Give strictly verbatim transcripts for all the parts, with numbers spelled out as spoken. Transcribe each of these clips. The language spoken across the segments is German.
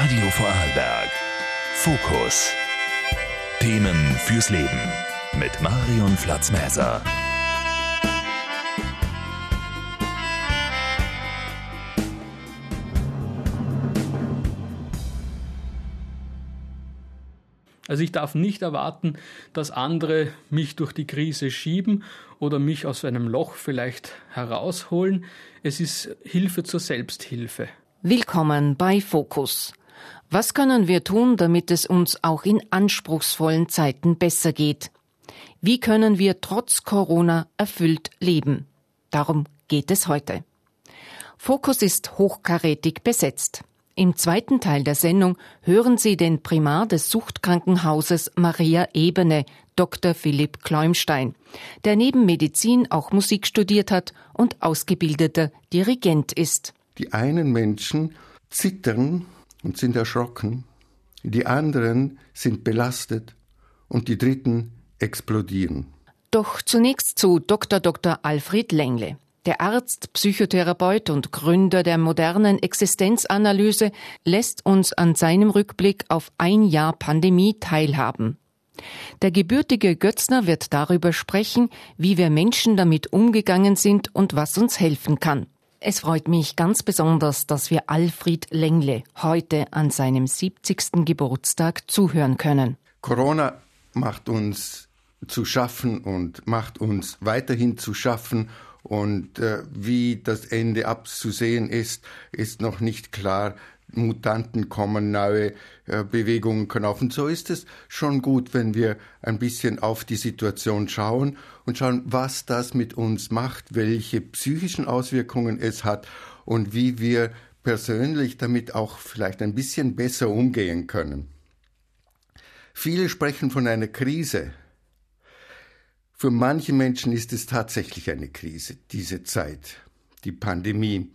Radio Vorarlberg. Fokus. Themen fürs Leben mit Marion Flatzmäser. Also ich darf nicht erwarten, dass andere mich durch die Krise schieben oder mich aus einem Loch vielleicht herausholen. Es ist Hilfe zur Selbsthilfe. Willkommen bei Fokus. Was können wir tun, damit es uns auch in anspruchsvollen Zeiten besser geht? Wie können wir trotz Corona erfüllt leben? Darum geht es heute. Fokus ist hochkarätig besetzt. Im zweiten Teil der Sendung hören Sie den Primar des Suchtkrankenhauses Maria Ebene, Doktor Philipp Kleumstein, der neben Medizin auch Musik studiert hat und ausgebildeter Dirigent ist. Die einen Menschen zittern und sind erschrocken, die anderen sind belastet und die dritten explodieren. Doch zunächst zu Doktor Doktor Alfred Lengle. Der Arzt, Psychotherapeut und Gründer der modernen Existenzanalyse lässt uns an seinem Rückblick auf ein Jahr Pandemie teilhaben. Der gebürtige Götzner wird darüber sprechen, wie wir Menschen damit umgegangen sind und was uns helfen kann. Es freut mich ganz besonders, dass wir Alfred Lengle heute an seinem siebzigsten Geburtstag zuhören können. Corona macht uns zu schaffen und macht uns weiterhin zu schaffen. Und äh, wie das Ende abzusehen ist, ist noch nicht klar. Mutanten kommen, neue äh, Bewegungen können auf. Und so ist es schon gut, wenn wir ein bisschen auf die Situation schauen und schauen, was das mit uns macht, welche psychischen Auswirkungen es hat und wie wir persönlich damit auch vielleicht ein bisschen besser umgehen können. Viele sprechen von einer Krise. Für manche Menschen ist es tatsächlich eine Krise, diese Zeit, die Pandemie.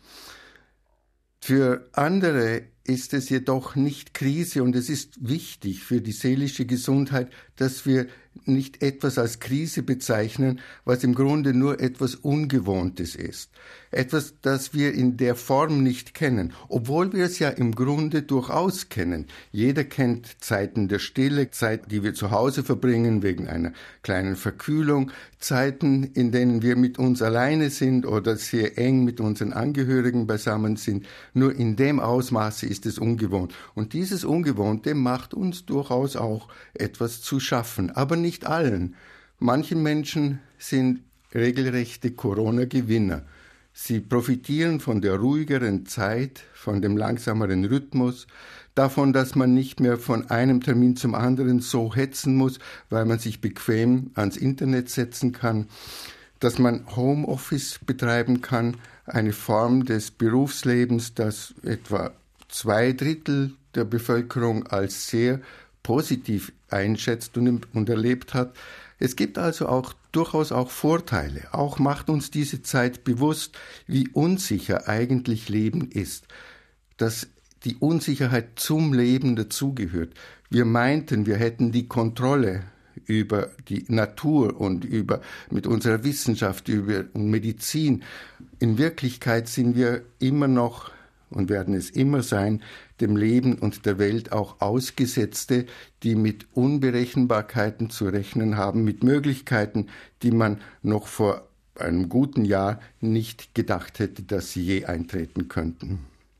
Für andere ist es jedoch nicht Krise und es ist wichtig für die seelische Gesundheit, dass wir nicht etwas als Krise bezeichnen, was im Grunde nur etwas Ungewohntes ist. Etwas, das wir in der Form nicht kennen, obwohl wir es ja im Grunde durchaus kennen. Jeder kennt Zeiten der Stille, Zeiten, die wir zu Hause verbringen wegen einer kleinen Verkühlung, Zeiten, in denen wir mit uns alleine sind oder sehr eng mit unseren Angehörigen beisammen sind. Nur in dem Ausmaße ist es ungewohnt. Und dieses Ungewohnte macht uns durchaus auch etwas zu schaffen, aber nicht allen. Manche Menschen sind regelrechte Corona-Gewinner. Sie profitieren von der ruhigeren Zeit, von dem langsameren Rhythmus, davon, dass man nicht mehr von einem Termin zum anderen so hetzen muss, weil man sich bequem ans Internet setzen kann, dass man Homeoffice betreiben kann, eine Form des Berufslebens, das etwa zwei Drittel der Bevölkerung als sehr positiv einschätzt und, und erlebt hat. Es gibt also auch durchaus auch Vorteile. Auch macht uns diese Zeit bewusst, wie unsicher eigentlich Leben ist. Dass die Unsicherheit zum Leben dazugehört. Wir meinten, wir hätten die Kontrolle über die Natur und über mit unserer Wissenschaft, über Medizin. In Wirklichkeit sind wir immer noch und werden es immer sein, dem Leben und der Welt auch Ausgesetzte, die mit Unberechenbarkeiten zu rechnen haben, mit Möglichkeiten, die man noch vor einem guten Jahr nicht gedacht hätte, dass sie je eintreten könnten.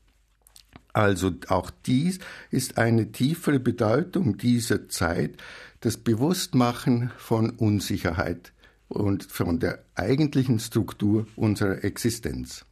Also auch dies ist eine tiefere Bedeutung dieser Zeit, das Bewusstmachen von Unsicherheit und von der eigentlichen Struktur unserer Existenz.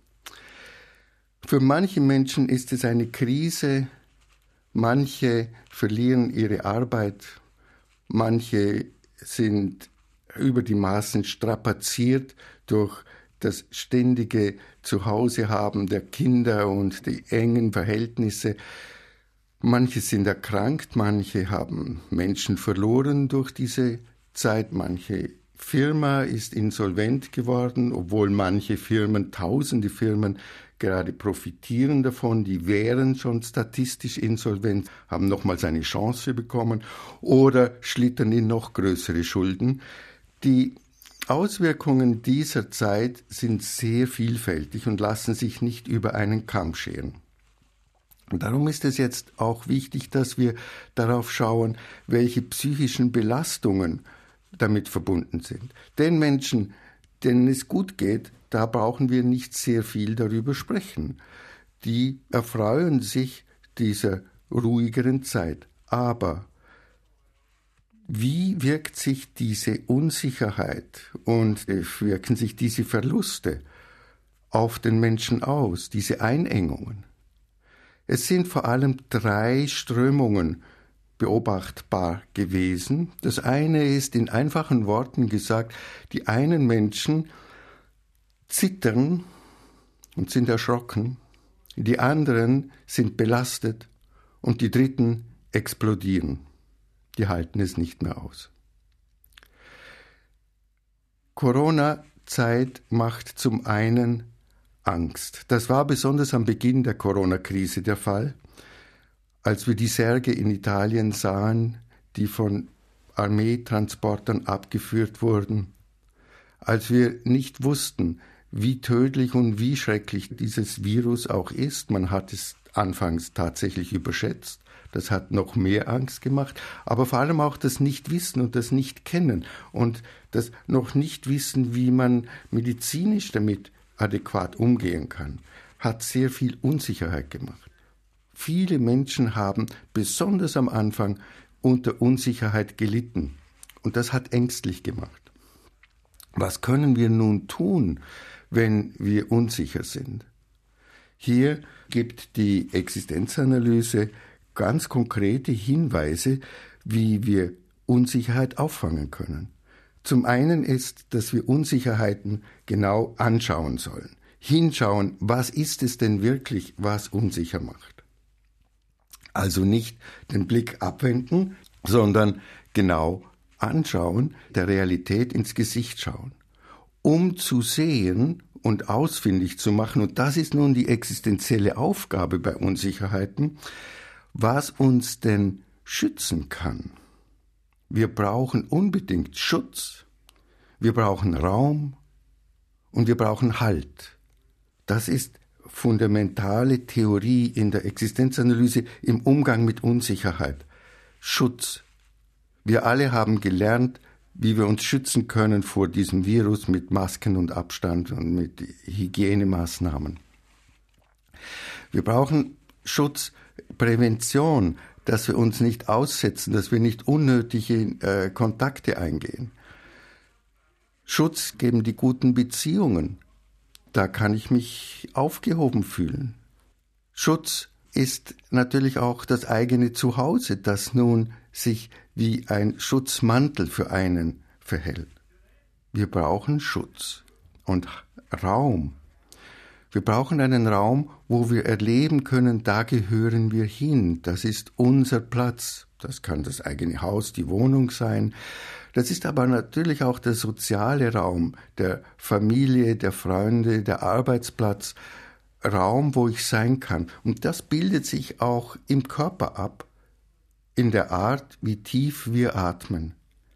Für manche Menschen ist es eine Krise, manche verlieren ihre Arbeit, manche sind über die Maßen strapaziert durch das ständige Zuhausehaben der Kinder und die engen Verhältnisse. Manche sind erkrankt, manche haben Menschen verloren durch diese Zeit, manche Firma ist insolvent geworden, obwohl manche Firmen, tausende Firmen, gerade profitieren davon, die wären schon statistisch insolvent, haben nochmals eine Chance bekommen oder schlittern in noch größere Schulden. Die Auswirkungen dieser Zeit sind sehr vielfältig und lassen sich nicht über einen Kamm scheren. Und darum ist es jetzt auch wichtig, dass wir darauf schauen, welche psychischen Belastungen damit verbunden sind. Den Menschen, denen es gut geht, da brauchen wir nicht sehr viel darüber sprechen. Die erfreuen sich dieser ruhigeren Zeit. Aber wie wirkt sich diese Unsicherheit und wirken sich diese Verluste auf den Menschen aus, diese Einengungen? Es sind vor allem drei Strömungen beobachtbar gewesen. Das eine ist in einfachen Worten gesagt, die einen Menschen zittern und sind erschrocken, die anderen sind belastet und die dritten explodieren. Die halten es nicht mehr aus. Corona-Zeit macht zum einen Angst. Das war besonders am Beginn der Corona-Krise der Fall, als wir die Särge in Italien sahen, die von Armeetransportern abgeführt wurden, als wir nicht wussten, wie tödlich und wie schrecklich dieses Virus auch ist. Man hat es anfangs tatsächlich überschätzt. Das hat noch mehr Angst gemacht, aber vor allem auch das Nichtwissen und das Nichtkennen und das noch nicht wissen, wie man medizinisch damit adäquat umgehen kann, hat sehr viel Unsicherheit gemacht. Viele Menschen haben besonders am Anfang unter Unsicherheit gelitten und das hat ängstlich gemacht. Was können wir nun tun, wenn wir unsicher sind? Hier gibt die Existenzanalyse ganz konkrete Hinweise, wie wir Unsicherheit auffangen können. Zum einen ist, dass wir Unsicherheiten genau anschauen sollen. Hinschauen, was ist es denn wirklich, was unsicher macht. Also nicht den Blick abwenden, sondern genau anschauen, der Realität ins Gesicht schauen, um zu sehen und ausfindig zu machen, und das ist nun die existenzielle Aufgabe bei Unsicherheiten, was uns denn schützen kann. Wir brauchen unbedingt Schutz, wir brauchen Raum und wir brauchen Halt. Das ist fundamentale Theorie in der Existenzanalyse im Umgang mit Unsicherheit. Schutz. Wir alle haben gelernt, wie wir uns schützen können vor diesem Virus mit Masken und Abstand und mit Hygienemaßnahmen. Wir brauchen Schutz, Prävention, dass wir uns nicht aussetzen, dass wir nicht unnötige äh, Kontakte eingehen. Schutz geben die guten Beziehungen. Da kann ich mich aufgehoben fühlen. Schutz ist natürlich auch das eigene Zuhause, das nun sich wie ein Schutzmantel für einen verhält. Wir brauchen Schutz und Raum. Wir brauchen einen Raum, wo wir erleben können, da gehören wir hin. Das ist unser Platz. Das kann das eigene Haus, die Wohnung sein. Das ist aber natürlich auch der soziale Raum, der Familie, der Freunde, der Arbeitsplatz. Raum, wo ich sein kann. Und das bildet sich auch im Körper ab, in der Art, wie tief wir atmen.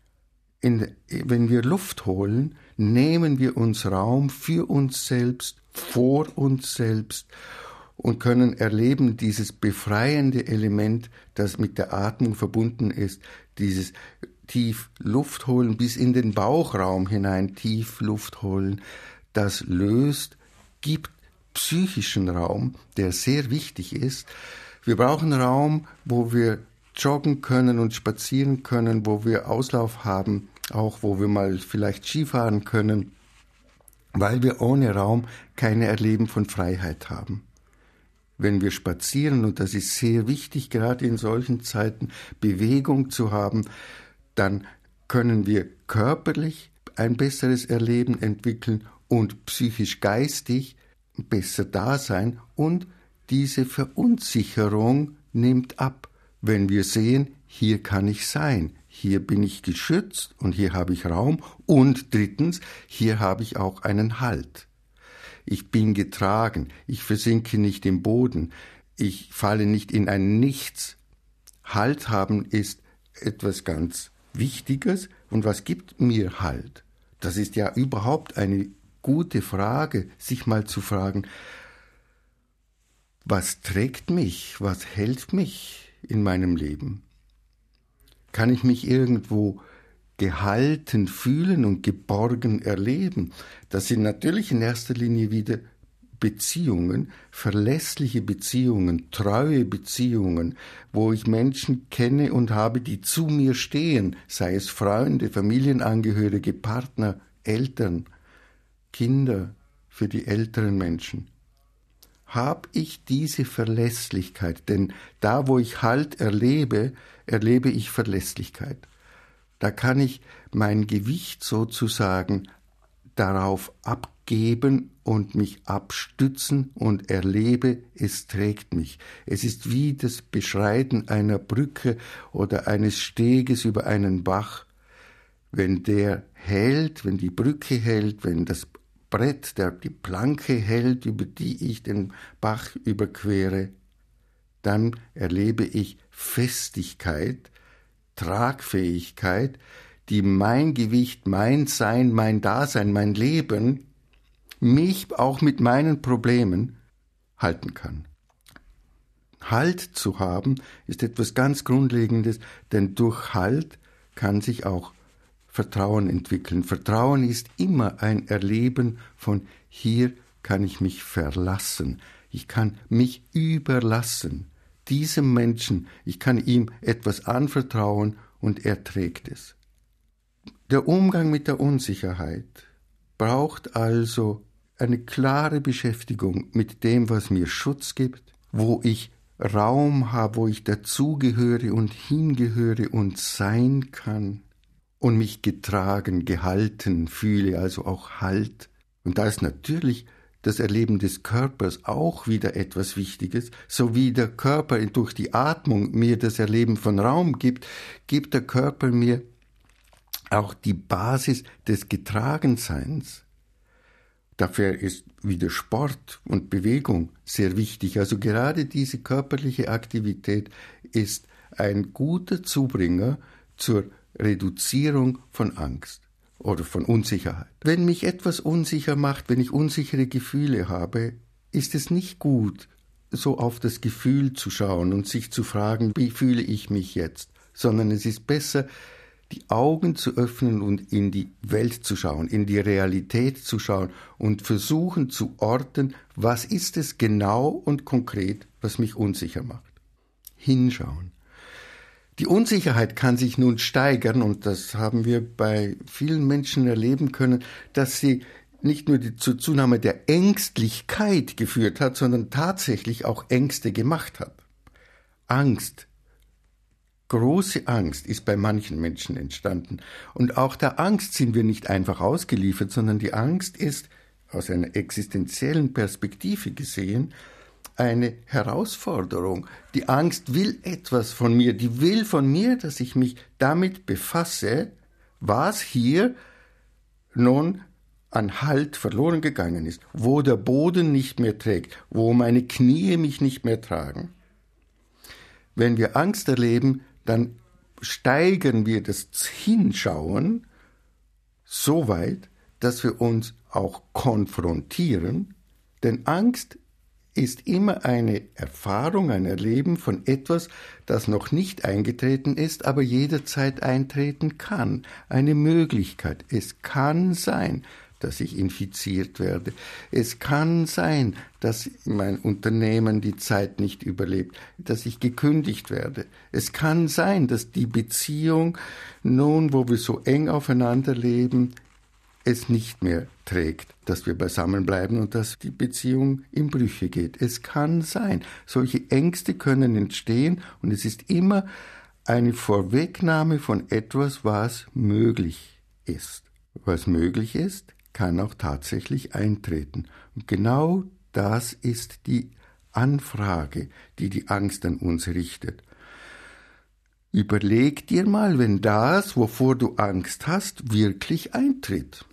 In, wenn wir Luft holen, nehmen wir uns Raum für uns selbst, vor uns selbst und können erleben dieses befreiende Element, das mit der Atmung verbunden ist, dieses tief Luft holen, bis in den Bauchraum hinein tief Luft holen, das löst, gibt psychischen Raum, der sehr wichtig ist. Wir brauchen Raum, wo wir joggen können und spazieren können, wo wir Auslauf haben, auch wo wir mal vielleicht Skifahren können, weil wir ohne Raum keine Erleben von Freiheit haben. Wenn wir spazieren, und das ist sehr wichtig, gerade in solchen Zeiten, Bewegung zu haben, dann können wir körperlich ein besseres Erleben entwickeln und psychisch-geistig besser da sein, und diese Verunsicherung nimmt ab, wenn wir sehen, hier kann ich sein, hier bin ich geschützt und hier habe ich Raum, und drittens, hier habe ich auch einen Halt. Ich bin getragen, ich versinke nicht im Boden, ich falle nicht in ein Nichts. Halt haben ist etwas ganz Wichtiges, und was gibt mir Halt? Das ist ja überhaupt eine gute Frage, sich mal zu fragen, Was trägt mich? Was hält mich in meinem Leben? Kann ich mich irgendwo gehalten fühlen und geborgen erleben? Das sind natürlich in erster Linie wieder Beziehungen, verlässliche Beziehungen, treue Beziehungen, wo ich Menschen kenne und habe, die zu mir stehen, sei es Freunde, Familienangehörige, Partner, Eltern, Kinder, für die älteren Menschen. Habe ich diese Verlässlichkeit? Denn da, wo ich Halt erlebe, erlebe ich Verlässlichkeit. Da kann ich mein Gewicht sozusagen darauf abgeben und mich abstützen und erlebe, es trägt mich. Es ist wie das Beschreiten einer Brücke oder eines Steges über einen Bach. Wenn der hält, wenn die Brücke hält, wenn das Brett, der die Planke hält, über die ich den Bach überquere, dann erlebe ich Festigkeit, Tragfähigkeit, die mein Gewicht, mein Sein, mein Dasein, mein Leben, mich auch mit meinen Problemen halten kann. Halt zu haben ist etwas ganz Grundlegendes, denn durch Halt kann sich auch Vertrauen entwickeln. Vertrauen ist immer ein Erleben von hier kann ich mich verlassen. Ich kann mich überlassen. Diesem Menschen, ich kann ihm etwas anvertrauen und er trägt es. Der Umgang mit der Unsicherheit braucht also eine klare Beschäftigung mit dem, was mir Schutz gibt, wo ich Raum habe, wo ich dazugehöre und hingehöre und sein kann und mich getragen, gehalten fühle, also auch Halt. Und da ist natürlich das Erleben des Körpers auch wieder etwas Wichtiges. So wie der Körper durch die Atmung mir das Erleben von Raum gibt, gibt der Körper mir auch die Basis des Getragenseins. Dafür ist wieder Sport und Bewegung sehr wichtig. Also gerade diese körperliche Aktivität ist ein guter Zubringer zur Reduzierung von Angst oder von Unsicherheit. Wenn mich etwas unsicher macht, wenn ich unsichere Gefühle habe, ist es nicht gut, so auf das Gefühl zu schauen und sich zu fragen, wie fühle ich mich jetzt, sondern es ist besser, die Augen zu öffnen und in die Welt zu schauen, in die Realität zu schauen und versuchen zu orten, was ist es genau und konkret, was mich unsicher macht. Hinschauen. Die Unsicherheit kann sich nun steigern, und das haben wir bei vielen Menschen erleben können, dass sie nicht nur die, zur Zunahme der Ängstlichkeit geführt hat, sondern tatsächlich auch Ängste gemacht hat. Angst, große Angst ist bei manchen Menschen entstanden. Und auch der Angst sind wir nicht einfach ausgeliefert, sondern die Angst ist aus einer existenziellen Perspektive gesehen eine Herausforderung. Die Angst will etwas von mir, die will von mir, dass ich mich damit befasse, was hier nun an Halt verloren gegangen ist, wo der Boden nicht mehr trägt, wo meine Knie mich nicht mehr tragen. Wenn wir Angst erleben, dann steigern wir das Hinschauen so weit, dass wir uns auch konfrontieren, denn Angst ist immer eine Erfahrung, ein Erleben von etwas, das noch nicht eingetreten ist, aber jederzeit eintreten kann. Eine Möglichkeit. Es kann sein, dass ich infiziert werde. Es kann sein, dass mein Unternehmen die Zeit nicht überlebt, dass ich gekündigt werde. Es kann sein, dass die Beziehung, nun, wo wir so eng aufeinander leben, es nicht mehr trägt, dass wir beisammen bleiben und dass die Beziehung in Brüche geht. Es kann sein. Solche Ängste können entstehen und es ist immer eine Vorwegnahme von etwas, was möglich ist. Was möglich ist, kann auch tatsächlich eintreten. Und genau das ist die Anfrage, die die Angst an uns richtet. Überleg dir mal, wenn das, wovor du Angst hast, wirklich eintritt.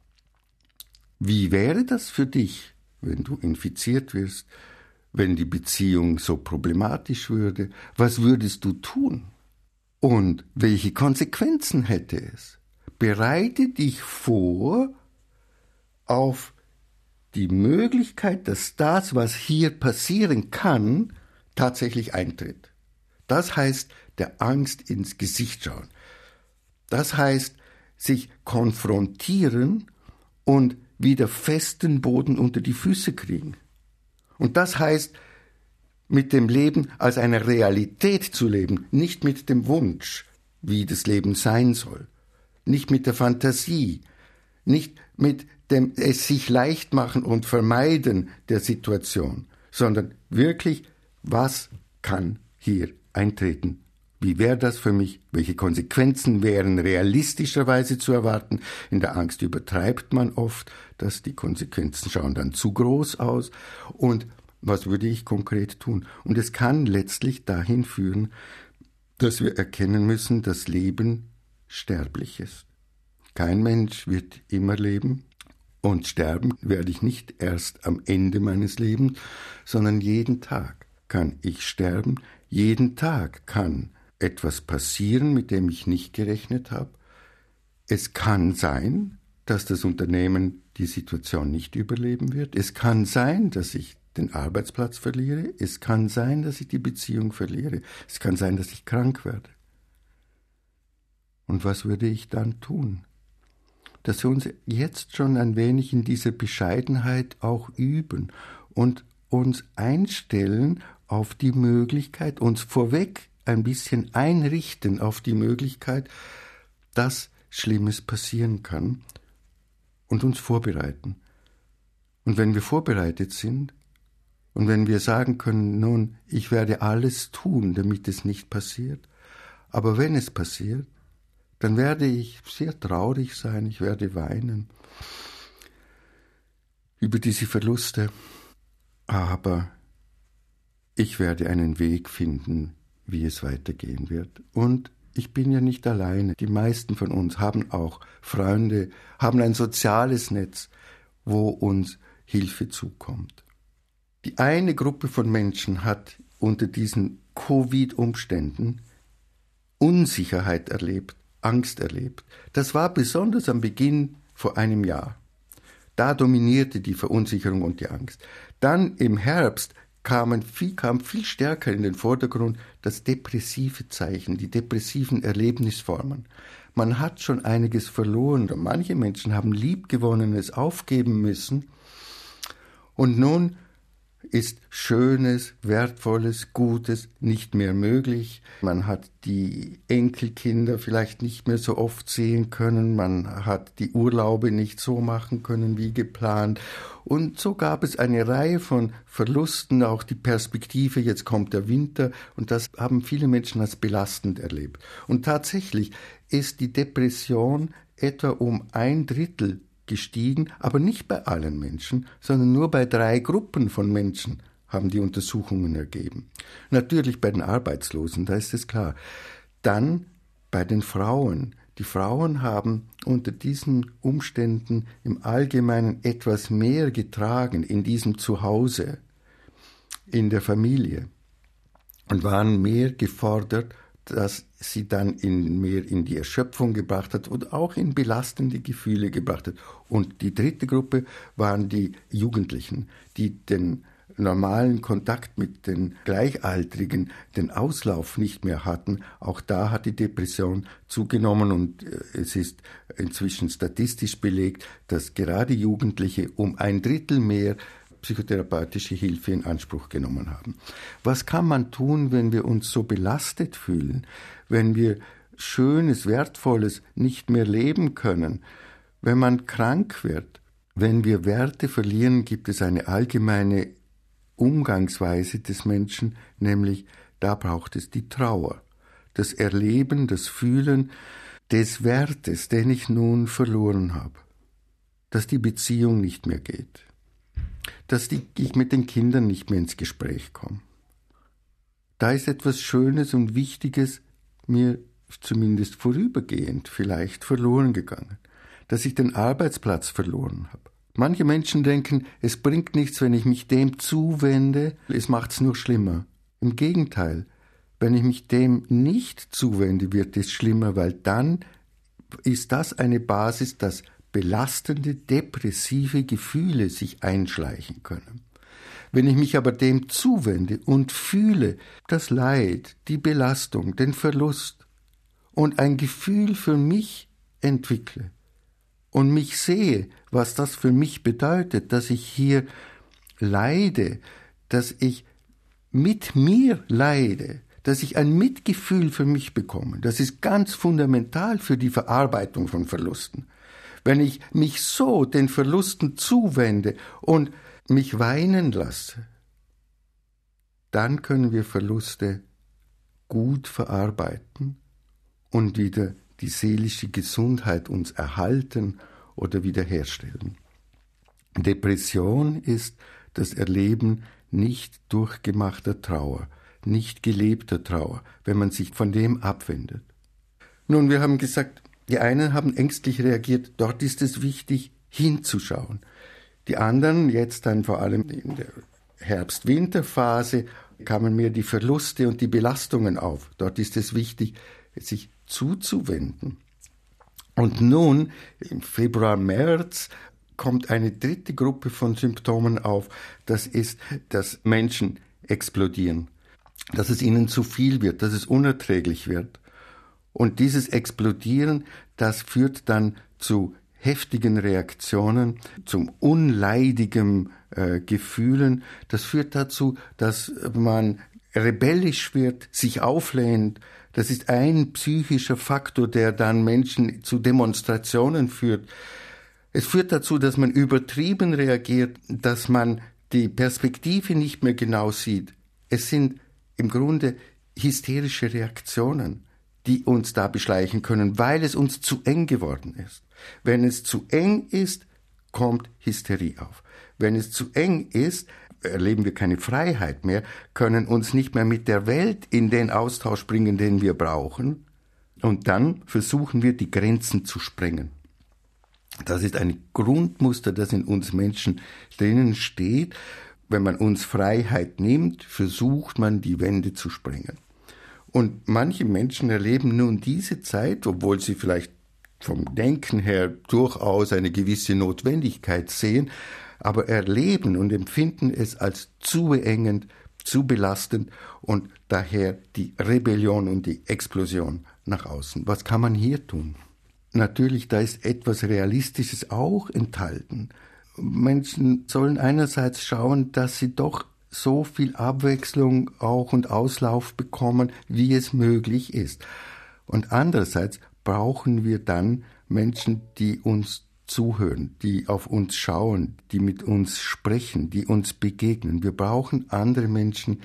Wie wäre das für dich, wenn du infiziert wirst, wenn die Beziehung so problematisch würde? Was würdest du tun? Und welche Konsequenzen hätte es? Bereite dich vor auf die Möglichkeit, dass das, was hier passieren kann, tatsächlich eintritt. Das heißt, der Angst ins Gesicht schauen. Das heißt, sich konfrontieren und wieder festen Boden unter die Füße kriegen. Und das heißt, mit dem Leben als eine Realität zu leben, nicht mit dem Wunsch, wie das Leben sein soll, nicht mit der Fantasie, nicht mit dem es sich leicht machen und vermeiden der Situation, sondern wirklich, was kann hier eintreten? Wie wäre das für mich? Welche Konsequenzen wären realistischerweise zu erwarten? In der Angst übertreibt man oft, dass die Konsequenzen schauen dann zu groß aus. Und was würde ich konkret tun? Und es kann letztlich dahin führen, dass wir erkennen müssen, dass Leben sterblich ist. Kein Mensch wird immer leben. Und sterben werde ich nicht erst am Ende meines Lebens, sondern jeden Tag kann ich sterben. Jeden Tag kann etwas passieren, mit dem ich nicht gerechnet habe. Es kann sein, dass das Unternehmen die Situation nicht überleben wird. Es kann sein, dass ich den Arbeitsplatz verliere. Es kann sein, dass ich die Beziehung verliere. Es kann sein, dass ich krank werde. Und was würde ich dann tun? Dass wir uns jetzt schon ein wenig in dieser Bescheidenheit auch üben und uns einstellen auf die Möglichkeit, uns vorweg ein bisschen einrichten auf die Möglichkeit, dass Schlimmes passieren kann und uns vorbereiten. Und wenn wir vorbereitet sind und wenn wir sagen können, nun, ich werde alles tun, damit es nicht passiert, aber wenn es passiert, dann werde ich sehr traurig sein, ich werde weinen über diese Verluste, aber ich werde einen Weg finden, wie es weitergehen wird. Und ich bin ja nicht alleine. Die meisten von uns haben auch Freunde, haben ein soziales Netz, wo uns Hilfe zukommt. Die eine Gruppe von Menschen hat unter diesen Covid-Umständen Unsicherheit erlebt, Angst erlebt. Das war besonders am Beginn vor einem Jahr. Da dominierte die Verunsicherung und die Angst. Dann im Herbst kamen viel, kam viel stärker in den Vordergrund das depressive Zeichen, die depressiven Erlebnisformen. Man hat schon einiges verloren. Manche Menschen haben Liebgewonnenes aufgeben müssen. Und nun ist Schönes, Wertvolles, Gutes nicht mehr möglich. Man hat die Enkelkinder vielleicht nicht mehr so oft sehen können. Man hat die Urlaube nicht so machen können wie geplant. Und so gab es eine Reihe von Verlusten, auch die Perspektive, jetzt kommt der Winter. Und das haben viele Menschen als belastend erlebt. Und tatsächlich ist die Depression etwa um ein Drittel gestiegen, aber nicht bei allen Menschen, sondern nur bei drei Gruppen von Menschen haben die Untersuchungen ergeben. Natürlich bei den Arbeitslosen, da ist es klar. Dann bei den Frauen. Die Frauen haben unter diesen Umständen im Allgemeinen etwas mehr getragen in diesem Zuhause, in der Familie und waren mehr gefordert, dass sie dann in, mehr in die Erschöpfung gebracht hat und auch in belastende Gefühle gebracht hat. Und die dritte Gruppe waren die Jugendlichen, die den normalen Kontakt mit den Gleichaltrigen, den Auslauf nicht mehr hatten. Auch da hat die Depression zugenommen und es ist inzwischen statistisch belegt, dass gerade Jugendliche um ein Drittel mehr psychotherapeutische Hilfe in Anspruch genommen haben. Was kann man tun, wenn wir uns so belastet fühlen, wenn wir Schönes, Wertvolles nicht mehr leben können, wenn man krank wird? Wenn wir Werte verlieren, gibt es eine allgemeine Umgangsweise des Menschen, nämlich da braucht es die Trauer, das Erleben, das Fühlen des Wertes, den ich nun verloren habe, dass die Beziehung nicht mehr geht, dass die, ich mit den Kindern nicht mehr ins Gespräch komme. Da ist etwas Schönes und Wichtiges mir zumindest vorübergehend vielleicht verloren gegangen, dass ich den Arbeitsplatz verloren habe. Manche Menschen denken, es bringt nichts, wenn ich mich dem zuwende, es macht es nur schlimmer. Im Gegenteil, wenn ich mich dem nicht zuwende, wird es schlimmer, weil dann ist das eine Basis, dass belastende, depressive Gefühle sich einschleichen können. Wenn ich mich aber dem zuwende und fühle das Leid, die Belastung, den Verlust und ein Gefühl für mich entwickle und mich sehe, was das für mich bedeutet, dass ich hier leide, dass ich mit mir leide, dass ich ein Mitgefühl für mich bekomme. Das ist ganz fundamental für die Verarbeitung von Verlusten. Wenn ich mich so den Verlusten zuwende und mich weinen lasse, dann können wir Verluste gut verarbeiten und wieder die seelische Gesundheit uns erhalten oder wiederherstellen. Depression ist das Erleben nicht durchgemachter Trauer, nicht gelebter Trauer, wenn man sich von dem abwendet. Nun, wir haben gesagt, die einen haben ängstlich reagiert, dort ist es wichtig, hinzuschauen. Die anderen, jetzt dann vor allem in der Herbst-Winter-Phase, kamen mir die Verluste und die Belastungen auf. Dort ist es wichtig, sich zuzuwenden. Und nun, im Februar, März, kommt eine dritte Gruppe von Symptomen auf. Das ist, dass Menschen explodieren, dass es ihnen zu viel wird, dass es unerträglich wird. Und dieses Explodieren, das führt dann zu heftigen Reaktionen, zum unleidigen äh, Gefühlen. Das führt dazu, dass man rebellisch wird, sich auflehnt. Das ist ein psychischer Faktor, der dann Menschen zu Demonstrationen führt. Es führt dazu, dass man übertrieben reagiert, dass man die Perspektive nicht mehr genau sieht. Es sind im Grunde hysterische Reaktionen, die uns da beschleichen können, weil es uns zu eng geworden ist. Wenn es zu eng ist, kommt Hysterie auf. Wenn es zu eng ist, erleben wir keine Freiheit mehr, können uns nicht mehr mit der Welt in den Austausch bringen, den wir brauchen. Und dann versuchen wir, die Grenzen zu sprengen. Das ist ein Grundmuster, das in uns Menschen drinnen steht. Wenn man uns Freiheit nimmt, versucht man, die Wände zu sprengen. Und manche Menschen erleben nun diese Zeit, obwohl sie vielleicht vom Denken her durchaus eine gewisse Notwendigkeit sehen, aber erleben und empfinden es als zu beengend, zu belastend und daher die Rebellion und die Explosion nach außen. Was kann man hier tun? Natürlich, da ist etwas Realistisches auch enthalten. Menschen sollen einerseits schauen, dass sie doch so viel Abwechslung auch und Auslauf bekommen, wie es möglich ist. Und andererseits brauchen wir dann Menschen, die uns zuhören, die auf uns schauen, die mit uns sprechen, die uns begegnen. Wir brauchen andere Menschen,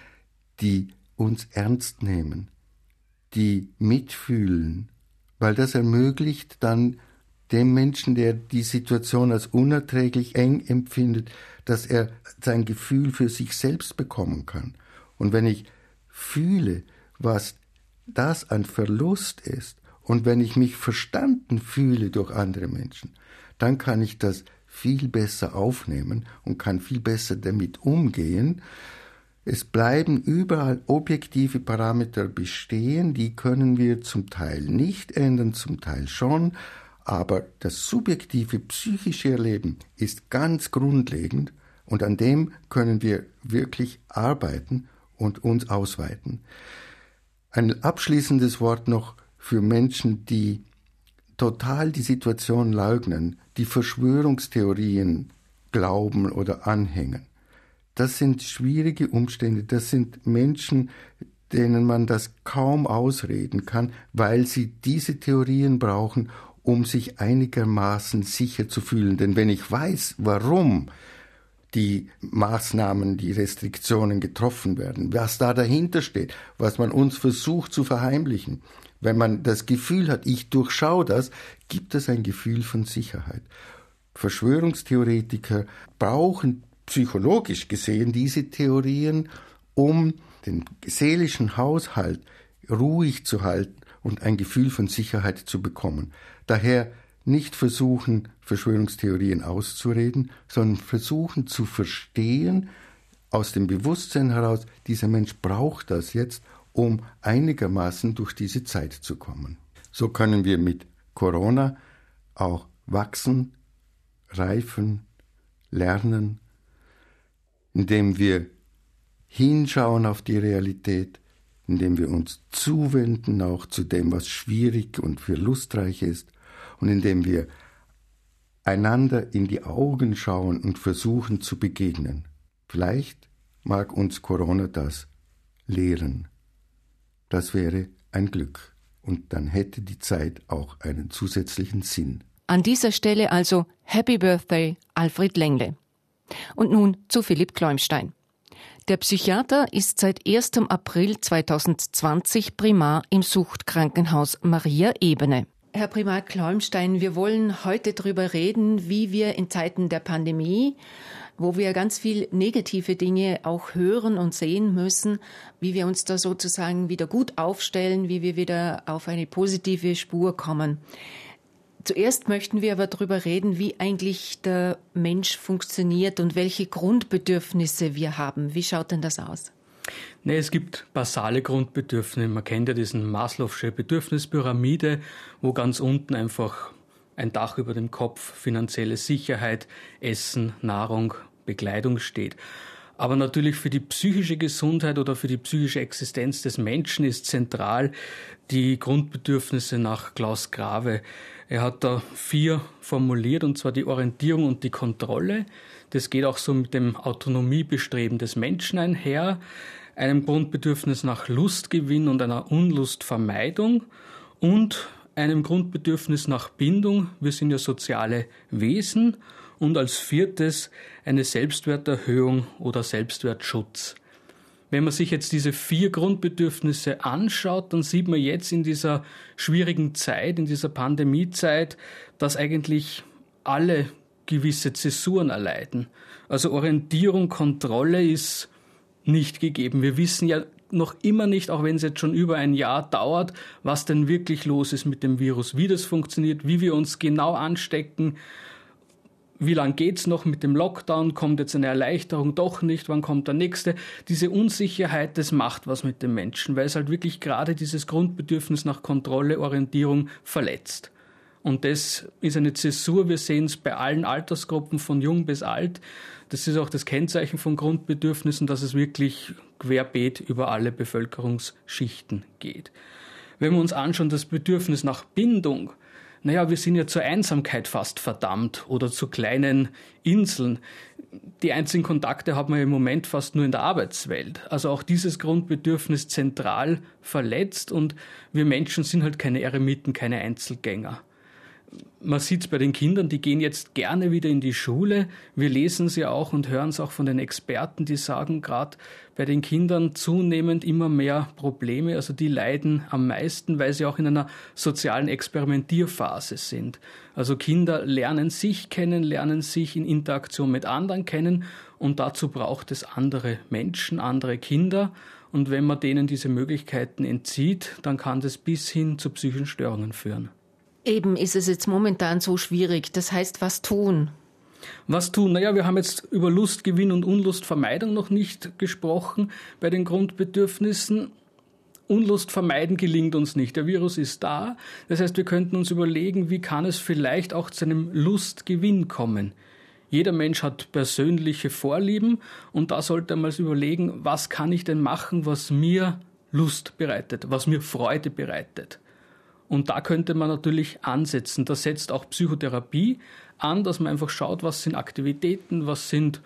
die uns ernst nehmen, die mitfühlen, weil das ermöglicht dann dem Menschen, der die Situation als unerträglich eng empfindet, dass er sein Gefühl für sich selbst bekommen kann. Und wenn ich fühle, was das an Verlust ist, und wenn ich mich verstanden fühle durch andere Menschen, dann kann ich das viel besser aufnehmen und kann viel besser damit umgehen. Es bleiben überall objektive Parameter bestehen, die können wir zum Teil nicht ändern, zum Teil schon, aber das subjektive psychische Erleben ist ganz grundlegend und an dem können wir wirklich arbeiten und uns ausweiten. Ein abschließendes Wort noch für Menschen, die total die Situation leugnen, die Verschwörungstheorien glauben oder anhängen. Das sind schwierige Umstände, das sind Menschen, denen man das kaum ausreden kann, weil sie diese Theorien brauchen, um sich einigermaßen sicher zu fühlen. Denn wenn ich weiß, warum die Maßnahmen, die Restriktionen getroffen werden, was da dahinter steht, was man uns versucht zu verheimlichen, wenn man das Gefühl hat, ich durchschaue das, gibt es ein Gefühl von Sicherheit. Verschwörungstheoretiker brauchen psychologisch gesehen diese Theorien, um den seelischen Haushalt ruhig zu halten und ein Gefühl von Sicherheit zu bekommen. Daher nicht versuchen, Verschwörungstheorien auszureden, sondern versuchen zu verstehen, aus dem Bewusstsein heraus, dieser Mensch braucht das jetzt, um einigermaßen durch diese Zeit zu kommen. So können wir mit Corona auch wachsen, reifen, lernen, indem wir hinschauen auf die Realität, indem wir uns zuwenden auch zu dem, was schwierig und verlustreich ist und indem wir einander in die Augen schauen und versuchen zu begegnen. Vielleicht mag uns Corona das lehren. Das wäre ein Glück und dann hätte die Zeit auch einen zusätzlichen Sinn. An dieser Stelle also Happy Birthday, Alfred Lengle. Und nun zu Philipp Kleumstein. Der Psychiater ist seit ersten April zweitausendzwanzig Primar im Suchtkrankenhaus Maria Ebene. Herr Primar Kleumstein, wir wollen heute darüber reden, wie wir in Zeiten der Pandemie, wo wir ganz viel negative Dinge auch hören und sehen müssen, wie wir uns da sozusagen wieder gut aufstellen, wie wir wieder auf eine positive Spur kommen. Zuerst möchten wir aber darüber reden, wie eigentlich der Mensch funktioniert und welche Grundbedürfnisse wir haben. Wie schaut denn das aus? Nee, es gibt basale Grundbedürfnisse. Man kennt ja diesen Maslow'sche Bedürfnispyramide, wo ganz unten einfach ein Dach über dem Kopf, finanzielle Sicherheit, Essen, Nahrung, Bekleidung steht. Aber natürlich für die psychische Gesundheit oder für die psychische Existenz des Menschen ist zentral die Grundbedürfnisse nach Klaus Grave. Er hat da vier formuliert, und zwar die Orientierung und die Kontrolle. Das geht auch so mit dem Autonomiebestreben des Menschen einher, einem Grundbedürfnis nach Lustgewinn und einer Unlustvermeidung und einem Grundbedürfnis nach Bindung. Wir sind ja soziale Wesen. Und als viertes eine Selbstwerterhöhung oder Selbstwertschutz. Wenn man sich jetzt diese vier Grundbedürfnisse anschaut, dann sieht man jetzt in dieser schwierigen Zeit, in dieser Pandemiezeit, dass eigentlich alle gewisse Zäsuren erleiden. Also Orientierung, Kontrolle ist nicht gegeben. Wir wissen ja noch immer nicht, auch wenn es jetzt schon über ein Jahr dauert, was denn wirklich los ist mit dem Virus, wie das funktioniert, wie wir uns genau anstecken. Wie lange geht's noch mit dem Lockdown? Kommt jetzt eine Erleichterung? Doch nicht. Wann kommt der nächste? Diese Unsicherheit, das macht was mit den Menschen, weil es halt wirklich gerade dieses Grundbedürfnis nach Kontrolle, Orientierung verletzt. Und das ist eine Zäsur. Wir sehen es bei allen Altersgruppen von jung bis alt. Das ist auch das Kennzeichen von Grundbedürfnissen, dass es wirklich querbeet über alle Bevölkerungsschichten geht. Wenn wir uns anschauen, das Bedürfnis nach Bindung, naja, wir sind ja zur Einsamkeit fast verdammt oder zu kleinen Inseln. Die einzigen Kontakte hat man im Moment fast nur in der Arbeitswelt. Also auch dieses Grundbedürfnis zentral verletzt und wir Menschen sind halt keine Eremiten, keine Einzelgänger. Man sieht es bei den Kindern, die gehen jetzt gerne wieder in die Schule. Wir lesen sie auch und hören es auch von den Experten, die sagen gerade bei den Kindern zunehmend immer mehr Probleme. Also die leiden am meisten, weil sie auch in einer sozialen Experimentierphase sind. Also Kinder lernen sich kennen, lernen sich in Interaktion mit anderen kennen und dazu braucht es andere Menschen, andere Kinder. Und wenn man denen diese Möglichkeiten entzieht, dann kann das bis hin zu psychischen Störungen führen. Eben ist es jetzt momentan so schwierig. Das heißt, was tun? Was tun? Naja, wir haben jetzt über Lustgewinn und Unlustvermeidung noch nicht gesprochen bei den Grundbedürfnissen. Unlust vermeiden gelingt uns nicht. Der Virus ist da. Das heißt, wir könnten uns überlegen, wie kann es vielleicht auch zu einem Lustgewinn kommen. Jeder Mensch hat persönliche Vorlieben und da sollte man sich überlegen, was kann ich denn machen, was mir Lust bereitet, was mir Freude bereitet. Und da könnte man natürlich ansetzen. Da setzt auch Psychotherapie an, dass man einfach schaut, was sind Aktivitäten, was sind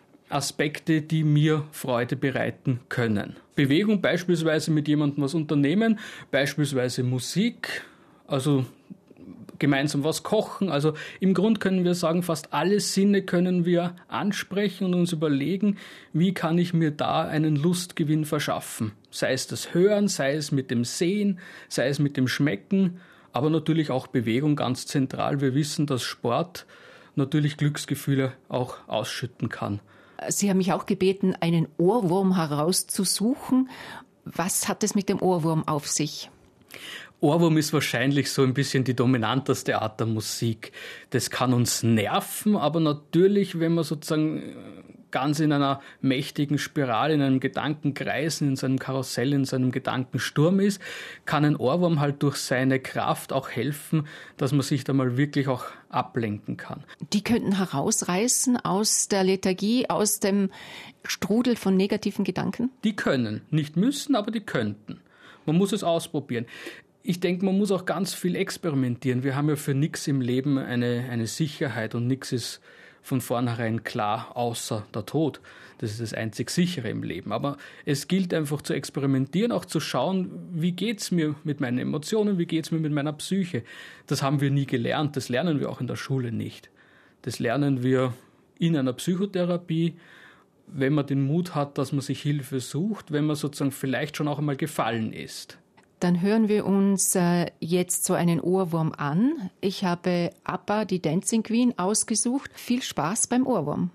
Aspekte, die mir Freude bereiten können. Bewegung, beispielsweise mit jemandem was unternehmen, beispielsweise Musik, also gemeinsam was kochen. Also im Grunde können wir sagen, fast alle Sinne können wir ansprechen und uns überlegen, wie kann ich mir da einen Lustgewinn verschaffen. Sei es das Hören, sei es mit dem Sehen, sei es mit dem Schmecken, aber natürlich auch Bewegung ganz zentral. Wir wissen, dass Sport natürlich Glücksgefühle auch ausschütten kann. Sie haben mich auch gebeten, einen Ohrwurm herauszusuchen. Was hat es mit dem Ohrwurm auf sich? Ohrwurm ist wahrscheinlich so ein bisschen die dominanteste Art der Musik. Das kann uns nerven, aber natürlich, wenn man sozusagen ganz in einer mächtigen Spirale, in einem Gedankenkreis, in seinem Karussell, in seinem Gedankensturm ist, kann ein Ohrwurm halt durch seine Kraft auch helfen, dass man sich da mal wirklich auch ablenken kann. Die könnten herausreißen aus der Lethargie, aus dem Strudel von negativen Gedanken? Die können. Nicht müssen, aber die könnten. Man muss es ausprobieren. Ich denke, man muss auch ganz viel experimentieren. Wir haben ja für nichts im Leben eine, eine Sicherheit und nichts ist von vornherein klar, außer der Tod. Das ist das einzig Sichere im Leben. Aber es gilt einfach zu experimentieren, auch zu schauen, wie geht's mir mit meinen Emotionen, wie geht's mir mit meiner Psyche. Das haben wir nie gelernt, das lernen wir auch in der Schule nicht. Das lernen wir in einer Psychotherapie, wenn man den Mut hat, dass man sich Hilfe sucht, wenn man sozusagen vielleicht schon auch einmal gefallen ist. Dann hören wir uns äh, jetzt so einen Ohrwurm an. Ich habe ABBA, die Dancing Queen, ausgesucht. Viel Spaß beim Ohrwurm.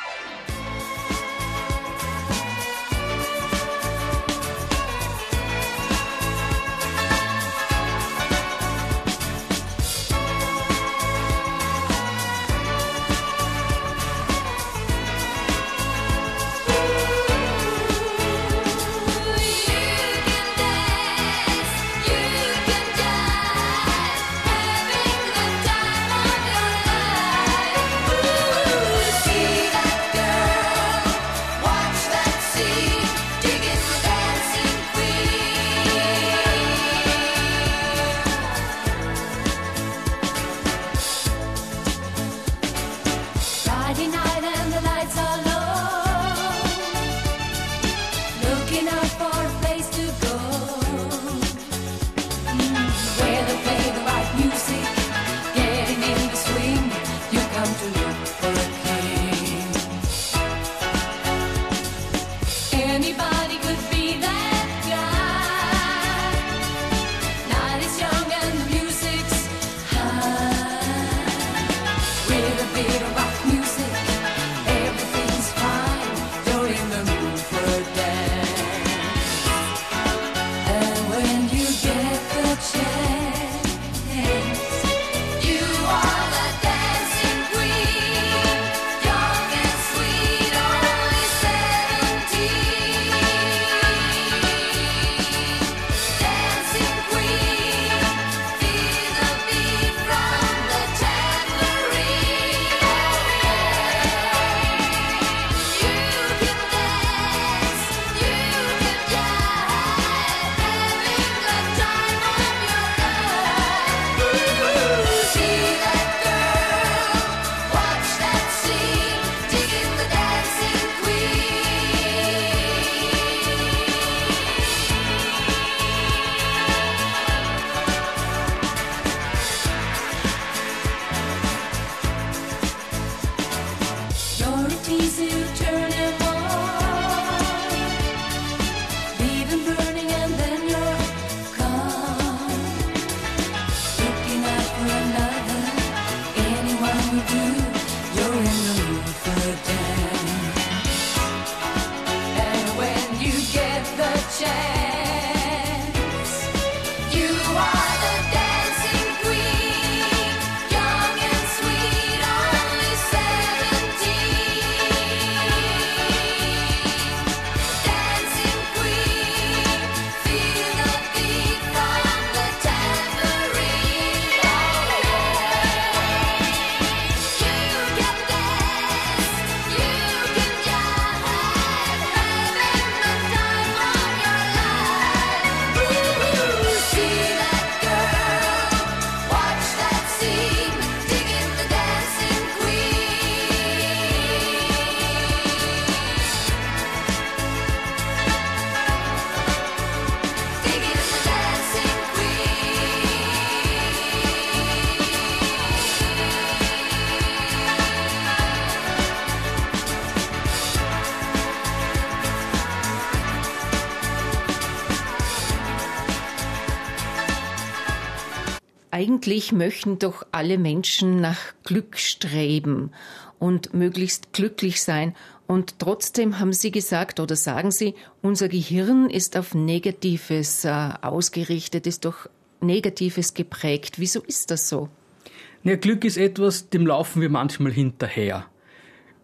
Eigentlich möchten doch alle Menschen nach Glück streben und möglichst glücklich sein. Und trotzdem haben Sie gesagt oder sagen Sie, unser Gehirn ist auf Negatives äh, ausgerichtet, ist durch Negatives geprägt. Wieso ist das so? Ja, Glück ist etwas, dem laufen wir manchmal hinterher.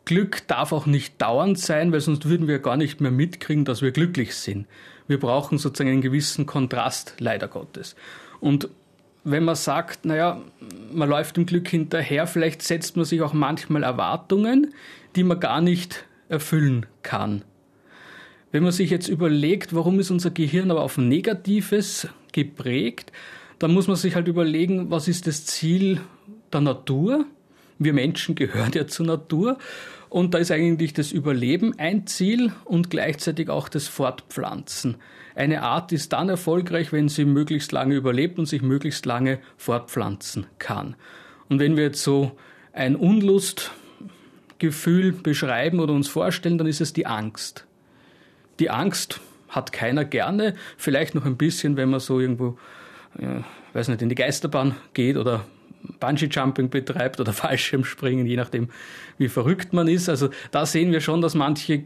Glück darf auch nicht dauernd sein, weil sonst würden wir gar nicht mehr mitkriegen, dass wir glücklich sind. Wir brauchen sozusagen einen gewissen Kontrast, leider Gottes. Und wenn man sagt, naja, man läuft dem Glück hinterher, vielleicht setzt man sich auch manchmal Erwartungen, die man gar nicht erfüllen kann. Wenn man sich jetzt überlegt, warum ist unser Gehirn aber auf Negatives geprägt, dann muss man sich halt überlegen, was ist das Ziel der Natur? Wir Menschen gehören ja zur Natur und da ist eigentlich das Überleben ein Ziel und gleichzeitig auch das Fortpflanzen. Eine Art ist dann erfolgreich, wenn sie möglichst lange überlebt und sich möglichst lange fortpflanzen kann. Und wenn wir jetzt so ein Unlustgefühl beschreiben oder uns vorstellen, dann ist es die Angst. Die Angst hat keiner gerne, vielleicht noch ein bisschen, wenn man so irgendwo, ja, weiß nicht, in die Geisterbahn geht oder Bungee-Jumping betreibt oder Fallschirmspringen, je nachdem, wie verrückt man ist. Also da sehen wir schon, dass manche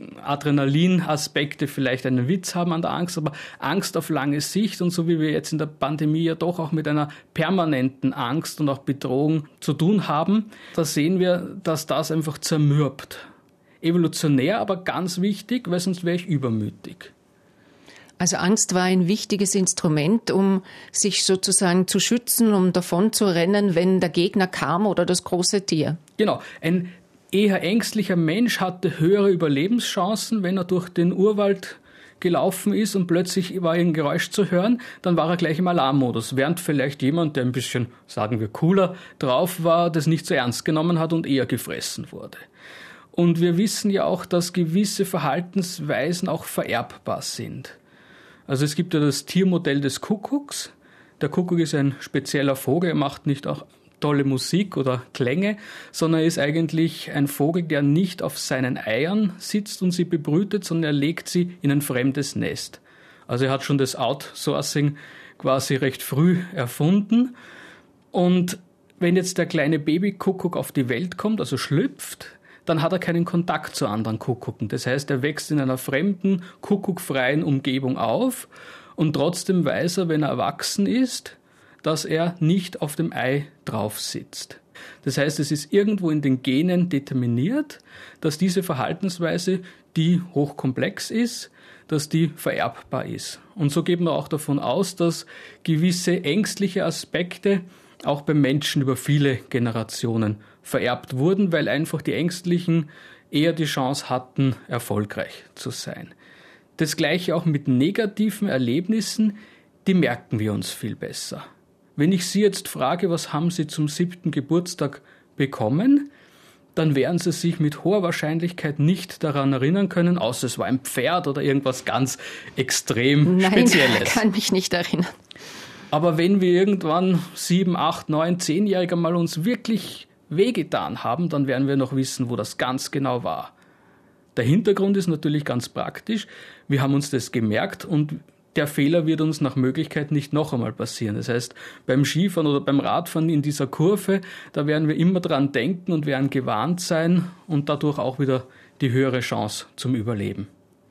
Adrenalin-Aspekte vielleicht einen Witz haben an der Angst, aber Angst auf lange Sicht und so wie wir jetzt in der Pandemie ja doch auch mit einer permanenten Angst und auch Bedrohung zu tun haben, da sehen wir, dass das einfach zermürbt. Evolutionär aber ganz wichtig, weil sonst wäre ich übermütig. Also Angst war ein wichtiges Instrument, um sich sozusagen zu schützen, um davon zu rennen, wenn der Gegner kam oder das große Tier. Genau. Ein eher ängstlicher Mensch hatte höhere Überlebenschancen, wenn er durch den Urwald gelaufen ist und plötzlich war ein Geräusch zu hören, dann war er gleich im Alarmmodus. Während vielleicht jemand, der ein bisschen, sagen wir, cooler drauf war, das nicht so ernst genommen hat und eher gefressen wurde. Und wir wissen ja auch, dass gewisse Verhaltensweisen auch vererbbar sind. Also es gibt ja das Tiermodell des Kuckucks. Der Kuckuck ist ein spezieller Vogel, er macht nicht auch tolle Musik oder Klänge, sondern er ist eigentlich ein Vogel, der nicht auf seinen Eiern sitzt und sie bebrütet, sondern er legt sie in ein fremdes Nest. Also er hat schon das Outsourcing quasi recht früh erfunden. Und wenn jetzt der kleine Babykuckuck auf die Welt kommt, also schlüpft, dann hat er keinen Kontakt zu anderen Kuckucken. Das heißt, er wächst in einer fremden, kuckuckfreien Umgebung auf und trotzdem weiß er, wenn er erwachsen ist, dass er nicht auf dem Ei drauf sitzt. Das heißt, es ist irgendwo in den Genen determiniert, dass diese Verhaltensweise, die hochkomplex ist, dass die vererbbar ist. Und so geht man auch davon aus, dass gewisse ängstliche Aspekte auch beim Menschen über viele Generationen vererbt wurden, weil einfach die Ängstlichen eher die Chance hatten, erfolgreich zu sein. Das Gleiche auch mit negativen Erlebnissen, die merken wir uns viel besser. Wenn ich Sie jetzt frage, was haben Sie zum siebten Geburtstag bekommen, dann werden Sie sich mit hoher Wahrscheinlichkeit nicht daran erinnern können, außer es war ein Pferd oder irgendwas ganz extrem Nein, Spezielles. Nein, kann mich nicht erinnern. Aber wenn wir irgendwann sieben, acht, neun, zehnjährige mal uns wirklich wehgetan haben, dann werden wir noch wissen, wo das ganz genau war. Der Hintergrund ist natürlich ganz praktisch. Wir haben uns das gemerkt und der Fehler wird uns nach Möglichkeit nicht noch einmal passieren. Das heißt, beim Skifahren oder beim Radfahren in dieser Kurve, da werden wir immer dran denken und werden gewarnt sein und dadurch auch wieder die höhere Chance zum Überleben.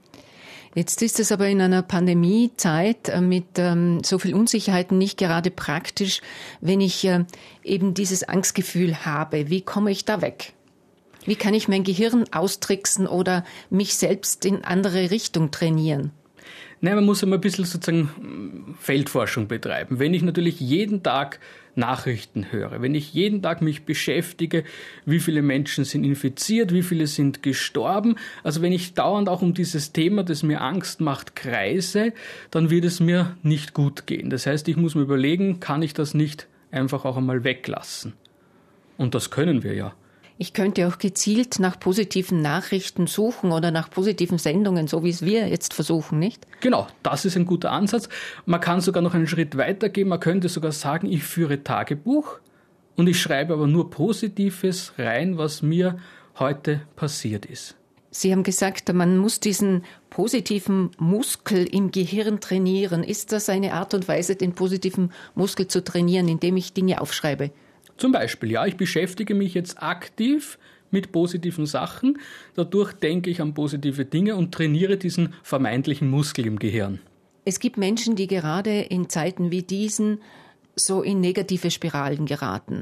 Jetzt ist es aber in einer Pandemiezeit mit ähm, so viel Unsicherheiten nicht gerade praktisch, wenn ich äh, eben dieses Angstgefühl habe. Wie komme ich da weg? Wie kann ich mein Gehirn austricksen oder mich selbst in andere Richtung trainieren? Nein, man muss immer ein bisschen sozusagen Feldforschung betreiben. Wenn ich natürlich jeden Tag Nachrichten höre, wenn ich jeden Tag mich beschäftige, wie viele Menschen sind infiziert, wie viele sind gestorben, also wenn ich dauernd auch um dieses Thema, das mir Angst macht, kreise, dann wird es mir nicht gut gehen. Das heißt, ich muss mir überlegen, kann ich das nicht einfach auch einmal weglassen? Und das können wir ja. Ich könnte auch gezielt nach positiven Nachrichten suchen oder nach positiven Sendungen, so wie es wir jetzt versuchen, nicht? Genau, das ist ein guter Ansatz. Man kann sogar noch einen Schritt weiter gehen. Man könnte sogar sagen, ich führe Tagebuch und ich schreibe aber nur Positives rein, was mir heute passiert ist. Sie haben gesagt, man muss diesen positiven Muskel im Gehirn trainieren. Ist das eine Art und Weise, den positiven Muskel zu trainieren, indem ich Dinge aufschreibe? Zum Beispiel, ja, ich beschäftige mich jetzt aktiv mit positiven Sachen. Dadurch denke ich an positive Dinge und trainiere diesen vermeintlichen Muskel im Gehirn. Es gibt Menschen, die gerade in Zeiten wie diesen so in negative Spiralen geraten.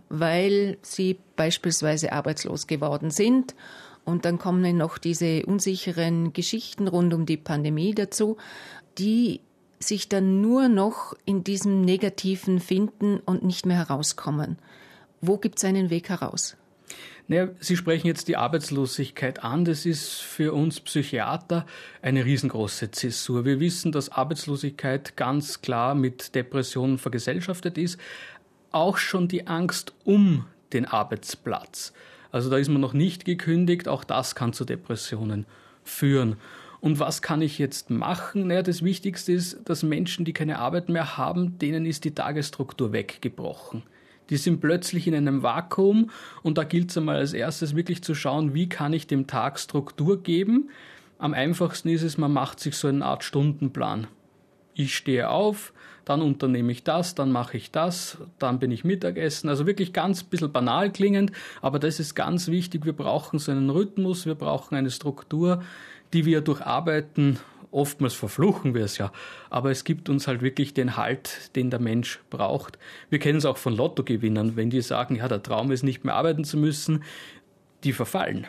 weil sie beispielsweise arbeitslos geworden sind. Und dann kommen noch diese unsicheren Geschichten rund um die Pandemie dazu, die sich dann nur noch in diesem Negativen finden und nicht mehr herauskommen. Wo gibt es einen Weg heraus? Naja, Sie sprechen jetzt die Arbeitslosigkeit an. Das ist für uns Psychiater eine riesengroße Zäsur. Wir wissen, dass Arbeitslosigkeit ganz klar mit Depressionen vergesellschaftet ist. Auch schon die Angst um den Arbeitsplatz. Also da ist man noch nicht gekündigt. Auch das kann zu Depressionen führen. Und was kann ich jetzt machen? Naja, das Wichtigste ist, dass Menschen, die keine Arbeit mehr haben, denen ist die Tagesstruktur weggebrochen. Die sind plötzlich in einem Vakuum und da gilt es einmal als erstes wirklich zu schauen, wie kann ich dem Tag Struktur geben. Am einfachsten ist es, man macht sich so eine Art Stundenplan. Ich stehe auf, dann unternehme ich das, dann mache ich das, dann bin ich Mittagessen. Also wirklich ganz ein bisschen banal klingend, aber das ist ganz wichtig. Wir brauchen so einen Rhythmus, wir brauchen eine Struktur, die wir durch Arbeiten, oftmals verfluchen wir es ja, aber es gibt uns halt wirklich den Halt, den der Mensch braucht. Wir kennen es auch von Lottogewinnern, wenn die sagen, ja, der Traum ist nicht mehr arbeiten zu müssen, die verfallen.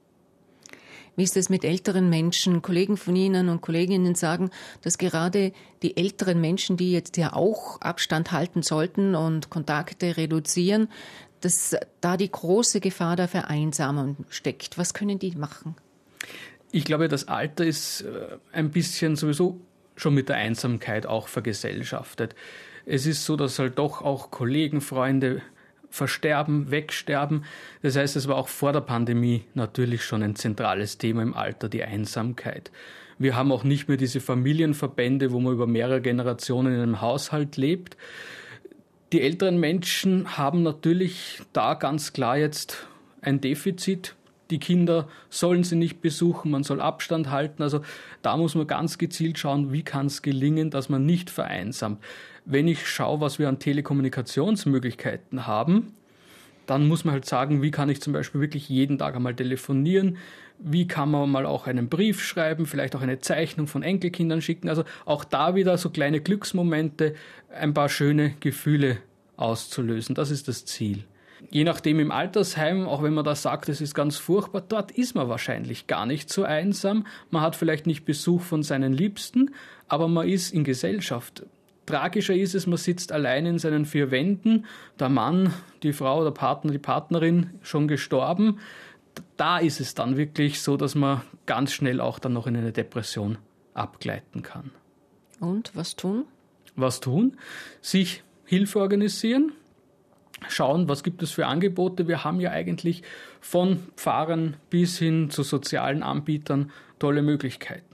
Wie ist es mit älteren Menschen? Kollegen von Ihnen und Kolleginnen sagen, dass gerade die älteren Menschen, die jetzt ja auch Abstand halten sollten und Kontakte reduzieren, dass da die große Gefahr der Vereinsamung steckt. Was können die machen? Ich glaube, das Alter ist ein bisschen sowieso schon mit der Einsamkeit auch vergesellschaftet. Es ist so, dass halt doch auch Kollegen, Freunde versterben, wegsterben. Das heißt, es war auch vor der Pandemie natürlich schon ein zentrales Thema im Alter, die Einsamkeit. Wir haben auch nicht mehr diese Familienverbände, wo man über mehrere Generationen in einem Haushalt lebt. Die älteren Menschen haben natürlich da ganz klar jetzt ein Defizit. Die Kinder sollen sie nicht besuchen, man soll Abstand halten. Also da muss man ganz gezielt schauen, wie kann es gelingen, dass man nicht vereinsamt. Wenn ich schaue, was wir an Telekommunikationsmöglichkeiten haben, dann muss man halt sagen, wie kann ich zum Beispiel wirklich jeden Tag einmal telefonieren, wie kann man mal auch einen Brief schreiben, vielleicht auch eine Zeichnung von Enkelkindern schicken. Also auch da wieder so kleine Glücksmomente, ein paar schöne Gefühle auszulösen. Das ist das Ziel. Je nachdem im Altersheim, auch wenn man da sagt, es ist ganz furchtbar, dort ist man wahrscheinlich gar nicht so einsam. Man hat vielleicht nicht Besuch von seinen Liebsten, aber man ist in Gesellschaft. Tragischer ist es, man sitzt allein in seinen vier Wänden, der Mann, die Frau, der Partner, die Partnerin schon gestorben. Da ist es dann wirklich so, dass man ganz schnell auch dann noch in eine Depression abgleiten kann. Und was tun? Was tun? Sich Hilfe organisieren. Schauen, was gibt es für Angebote. Wir haben ja eigentlich von Pfarrern bis hin zu sozialen Anbietern tolle Möglichkeiten.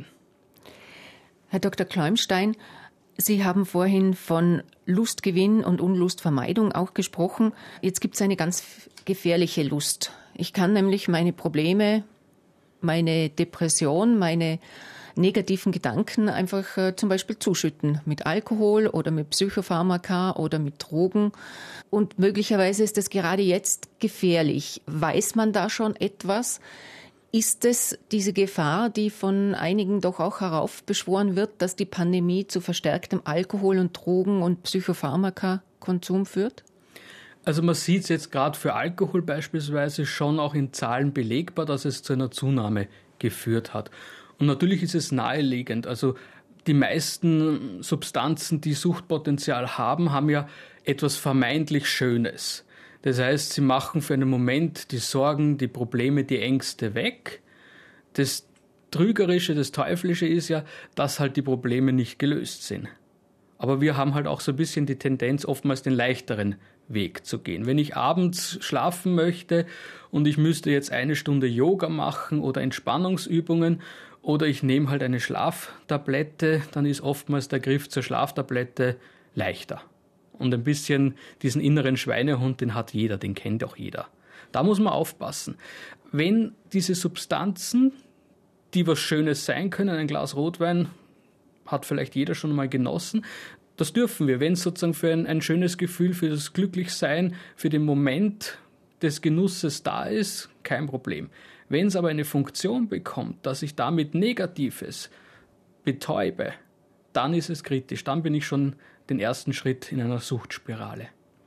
Herr Doktor Kleumstein, Sie haben vorhin von Lustgewinn und Unlustvermeidung auch gesprochen. Jetzt gibt es eine ganz gefährliche Lust. Ich kann nämlich meine Probleme, meine Depression, meine negativen Gedanken einfach äh, zum Beispiel zuschütten mit Alkohol oder mit Psychopharmaka oder mit Drogen. Und möglicherweise ist das gerade jetzt gefährlich. Weiß man da schon etwas? Ist es diese Gefahr, die von einigen doch auch heraufbeschworen wird, dass die Pandemie zu verstärktem Alkohol- und Drogen- und Psychopharmaka-Konsum führt? Also man sieht es jetzt gerade für Alkohol beispielsweise schon auch in Zahlen belegbar, dass es zu einer Zunahme geführt hat. Und natürlich ist es naheliegend. Also die meisten Substanzen, die Suchtpotenzial haben, haben ja etwas vermeintlich Schönes. Das heißt, sie machen für einen Moment die Sorgen, die Probleme, die Ängste weg. Das Trügerische, das Teuflische ist ja, dass halt die Probleme nicht gelöst sind. Aber wir haben halt auch so ein bisschen die Tendenz, oftmals den leichteren Weg zu gehen. Wenn ich abends schlafen möchte und ich müsste jetzt eine Stunde Yoga machen oder Entspannungsübungen oder ich nehme halt eine Schlaftablette, dann ist oftmals der Griff zur Schlaftablette leichter. Und ein bisschen diesen inneren Schweinehund, den hat jeder, den kennt auch jeder. Da muss man aufpassen. Wenn diese Substanzen, die was Schönes sein können, ein Glas Rotwein hat vielleicht jeder schon mal genossen, das dürfen wir, wenn es sozusagen für ein, ein schönes Gefühl, für das Glücklichsein, für den Moment des Genusses da ist, kein Problem. Wenn es aber eine Funktion bekommt, dass ich damit Negatives betäube, dann ist es kritisch. Dann bin ich schon den ersten Schritt in einer Suchtspirale.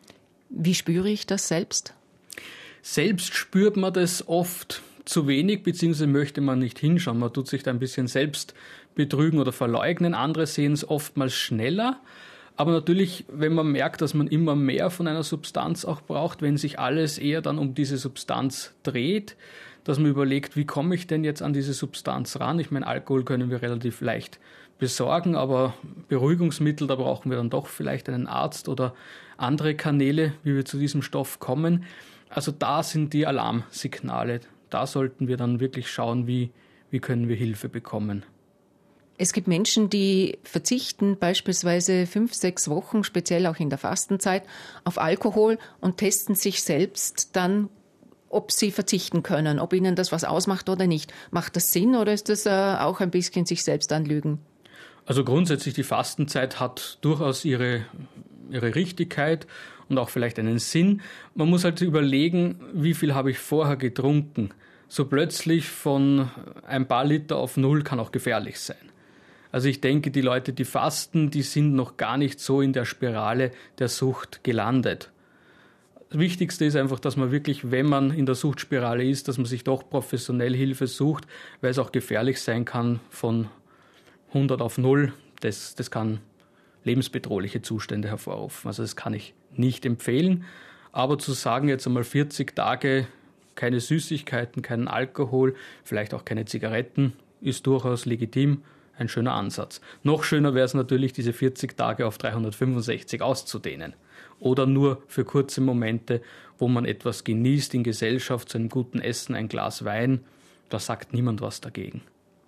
Wie spüre ich das selbst? Selbst spürt man das oft zu wenig, beziehungsweise möchte man nicht hinschauen. Man tut sich da ein bisschen selbst betrügen oder verleugnen. Andere sehen es oftmals schneller. Aber natürlich, wenn man merkt, dass man immer mehr von einer Substanz auch braucht, wenn sich alles eher dann um diese Substanz dreht, dass man überlegt, wie komme ich denn jetzt an diese Substanz ran? Ich meine, Alkohol können wir relativ leicht besorgen, aber Beruhigungsmittel, da brauchen wir dann doch vielleicht einen Arzt oder andere Kanäle, wie wir zu diesem Stoff kommen. Also da sind die Alarmsignale. Da sollten wir dann wirklich schauen, wie, wie können wir Hilfe bekommen. Es gibt Menschen, die verzichten beispielsweise fünf, sechs Wochen, speziell auch in der Fastenzeit, auf Alkohol und testen sich selbst dann, ob sie verzichten können, ob ihnen das was ausmacht oder nicht. Macht das Sinn oder ist das äh, auch ein bisschen sich selbst anlügen? Also grundsätzlich, die Fastenzeit hat durchaus ihre, ihre Richtigkeit und auch vielleicht einen Sinn. Man muss halt überlegen, wie viel habe ich vorher getrunken. So plötzlich von ein paar Liter auf null kann auch gefährlich sein. Also ich denke, die Leute, die fasten, die sind noch gar nicht so in der Spirale der Sucht gelandet. Das Wichtigste ist einfach, dass man wirklich, wenn man in der Suchtspirale ist, dass man sich doch professionell Hilfe sucht, weil es auch gefährlich sein kann von hundert auf null. Das, das kann lebensbedrohliche Zustände hervorrufen. Also das kann ich nicht empfehlen. Aber zu sagen, jetzt einmal vierzig Tage keine Süßigkeiten, keinen Alkohol, vielleicht auch keine Zigaretten, ist durchaus legitim. Ein schöner Ansatz. Noch schöner wäre es natürlich, diese vierzig Tage auf dreihundertfünfundsechzig auszudehnen. Oder nur für kurze Momente, wo man etwas genießt in Gesellschaft, zu einem guten Essen, ein Glas Wein. Da sagt niemand was dagegen.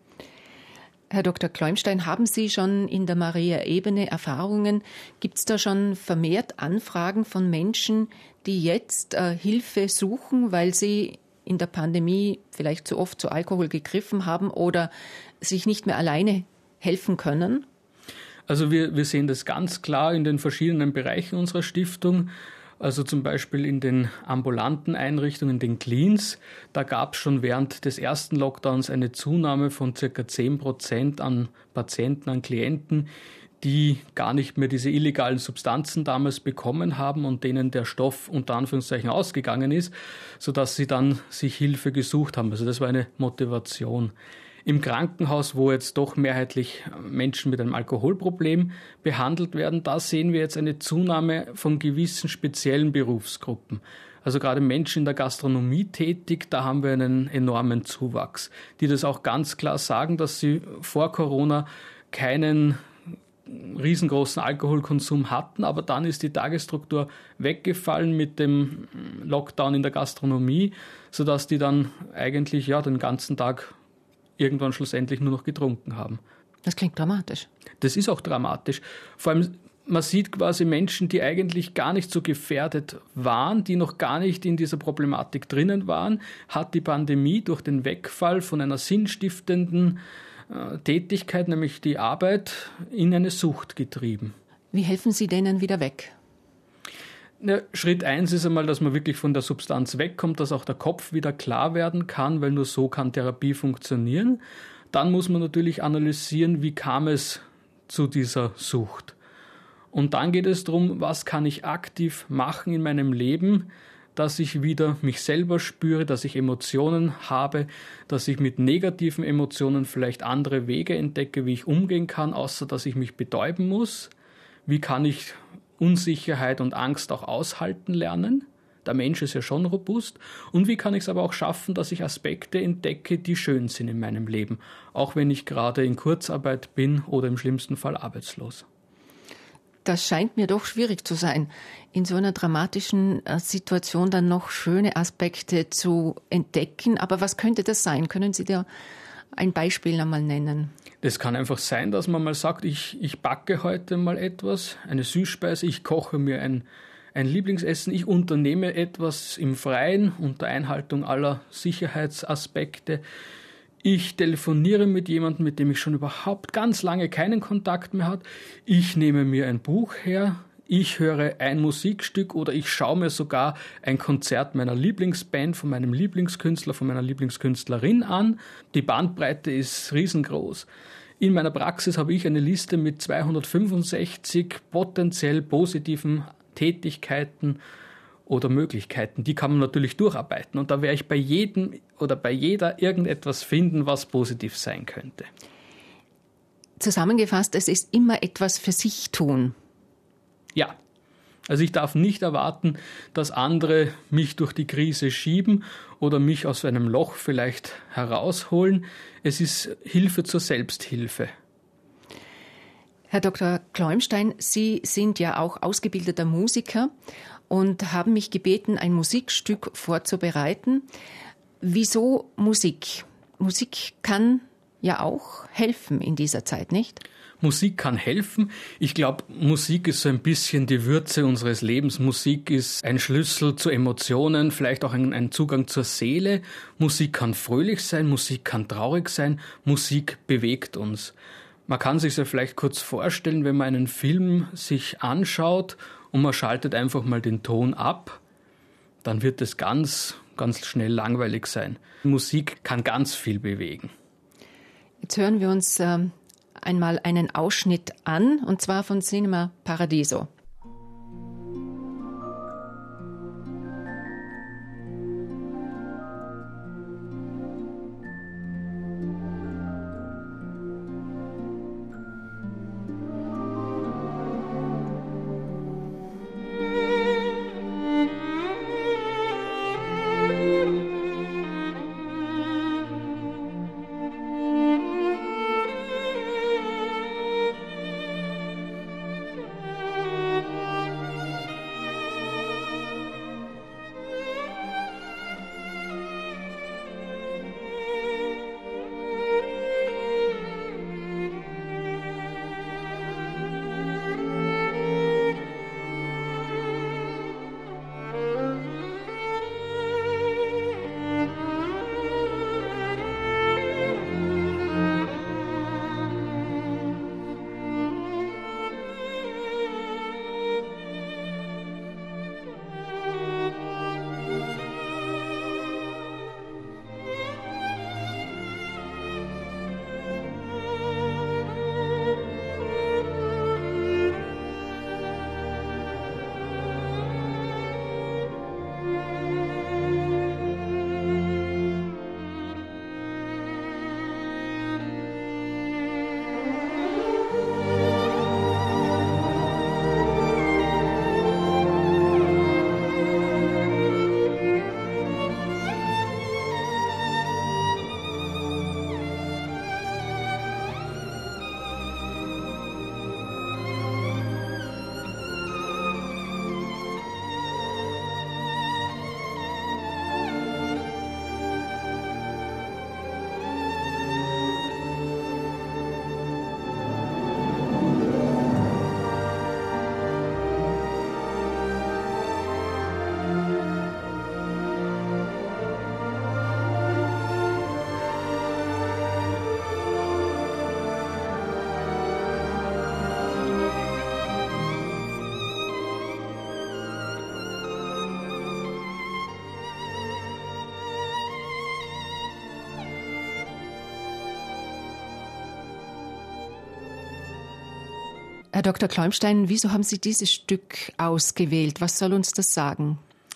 Herr Doktor Kleumstein, haben Sie schon in der Maria-Ebene Erfahrungen? Gibt es da schon vermehrt Anfragen von Menschen, die jetzt äh, Hilfe suchen, weil sie in der Pandemie vielleicht zu oft zu Alkohol gegriffen haben oder sich nicht mehr alleine helfen können? Also wir, wir sehen das ganz klar in den verschiedenen Bereichen unserer Stiftung. Also zum Beispiel in den ambulanten Einrichtungen, den Cleans. Da gab es schon während des ersten Lockdowns eine Zunahme von circa zehn Prozent an Patienten, an Klienten, die gar nicht mehr diese illegalen Substanzen damals bekommen haben und denen der Stoff unter Anführungszeichen ausgegangen ist, sodass sie dann sich Hilfe gesucht haben. Also das war eine Motivation. Im Krankenhaus, wo jetzt doch mehrheitlich Menschen mit einem Alkoholproblem behandelt werden, da sehen wir jetzt eine Zunahme von gewissen speziellen Berufsgruppen. Also gerade Menschen in der Gastronomie tätig, da haben wir einen enormen Zuwachs, die das auch ganz klar sagen, dass sie vor Corona keinen riesengroßen Alkoholkonsum hatten, aber dann ist die Tagesstruktur weggefallen mit dem Lockdown in der Gastronomie, sodass die dann eigentlich ja den ganzen Tag irgendwann schlussendlich nur noch getrunken haben. Das klingt dramatisch. Das ist auch dramatisch. Vor allem, man sieht quasi Menschen, die eigentlich gar nicht so gefährdet waren, die noch gar nicht in dieser Problematik drinnen waren, hat die Pandemie durch den Wegfall von einer sinnstiftenden äh, Tätigkeit, nämlich die Arbeit, in eine Sucht getrieben. Wie helfen Sie denen wieder weg? Ja, Schritt eins ist einmal, dass man wirklich von der Substanz wegkommt, dass auch der Kopf wieder klar werden kann, weil nur so kann Therapie funktionieren. Dann muss man natürlich analysieren, wie kam es zu dieser Sucht. Und dann geht es darum, was kann ich aktiv machen in meinem Leben, dass ich wieder mich selber spüre, dass ich Emotionen habe, dass ich mit negativen Emotionen vielleicht andere Wege entdecke, wie ich umgehen kann, außer dass ich mich betäuben muss. Wie kann ich Unsicherheit und Angst auch aushalten lernen? Der Mensch ist ja schon robust. Und wie kann ich es aber auch schaffen, dass ich Aspekte entdecke, die schön sind in meinem Leben, auch wenn ich gerade in Kurzarbeit bin oder im schlimmsten Fall arbeitslos? Das scheint mir doch schwierig zu sein, in so einer dramatischen Situation dann noch schöne Aspekte zu entdecken. Aber was könnte das sein? Können Sie da ein Beispiel einmal nennen? Das kann einfach sein, dass man mal sagt, ich, ich backe heute mal etwas, eine Süßspeise, ich koche mir ein, ein Lieblingsessen, ich unternehme etwas im Freien unter Einhaltung aller Sicherheitsaspekte. Ich telefoniere mit jemandem, mit dem ich schon überhaupt ganz lange keinen Kontakt mehr habe. Ich nehme mir ein Buch her, ich höre ein Musikstück oder ich schaue mir sogar ein Konzert meiner Lieblingsband, von meinem Lieblingskünstler, von meiner Lieblingskünstlerin an. Die Bandbreite ist riesengroß. In meiner Praxis habe ich eine Liste mit zweihundertfünfundsechzig potenziell positiven Tätigkeiten, oder Möglichkeiten, die kann man natürlich durcharbeiten. Und da werde ich bei jedem oder bei jeder irgendetwas finden, was positiv sein könnte. Zusammengefasst, es ist immer etwas für sich tun. Ja, also ich darf nicht erwarten, dass andere mich durch die Krise schieben oder mich aus einem Loch vielleicht herausholen. Es ist Hilfe zur Selbsthilfe. Herr Doktor Kleumstein, Sie sind ja auch ausgebildeter Musiker und haben mich gebeten, ein Musikstück vorzubereiten. Wieso Musik? Musik kann ja auch helfen in dieser Zeit, nicht? Musik kann helfen. Ich glaube, Musik ist so ein bisschen die Würze unseres Lebens. Musik ist ein Schlüssel zu Emotionen, vielleicht auch ein, ein Zugang zur Seele. Musik kann fröhlich sein, Musik kann traurig sein, Musik bewegt uns. Man kann sich ja vielleicht kurz vorstellen, wenn man einen Film sich anschaut und man schaltet einfach mal den Ton ab, dann wird es ganz, ganz schnell langweilig sein. Musik kann ganz viel bewegen. Jetzt hören wir uns ähm, einmal einen Ausschnitt an, und zwar von Cinema Paradiso. Herr Doktor Kleumstein, wieso haben Sie dieses Stück ausgewählt? Was soll uns das sagen?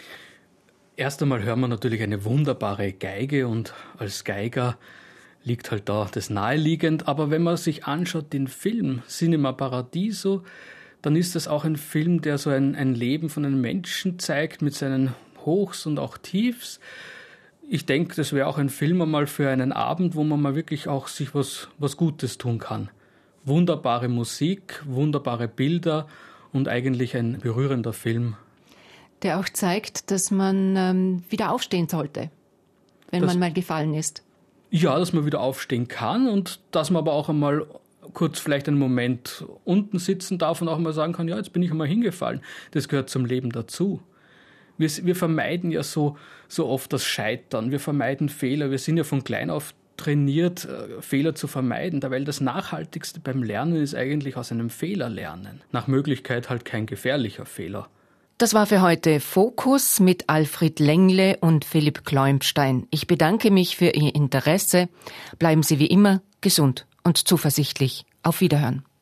Erst einmal hören wir natürlich eine wunderbare Geige und als Geiger liegt halt da das naheliegend. Aber wenn man sich anschaut, den Film Cinema Paradiso, dann ist das auch ein Film, der so ein, ein Leben von einem Menschen zeigt mit seinen Hochs und auch Tiefs. Ich denke, das wäre auch ein Film einmal für einen Abend, wo man mal wirklich auch sich was, was Gutes tun kann. Wunderbare Musik, wunderbare Bilder und eigentlich ein berührender Film. Der auch zeigt, dass man ähm, wieder aufstehen sollte, wenn das, man mal gefallen ist. Ja, dass man wieder aufstehen kann und dass man aber auch einmal kurz vielleicht einen Moment unten sitzen darf und auch mal sagen kann, ja, jetzt bin ich einmal hingefallen. Das gehört zum Leben dazu. Wir, wir vermeiden ja so, so oft das Scheitern, wir vermeiden Fehler, wir sind ja von klein auf trainiert, Fehler zu vermeiden, weil das Nachhaltigste beim Lernen ist eigentlich aus einem Fehler lernen. Nach Möglichkeit halt kein gefährlicher Fehler. Das war für heute Fokus mit Alfred Lengle und Philipp Kleumstein. Ich bedanke mich für Ihr Interesse. Bleiben Sie wie immer gesund und zuversichtlich. Auf Wiederhören.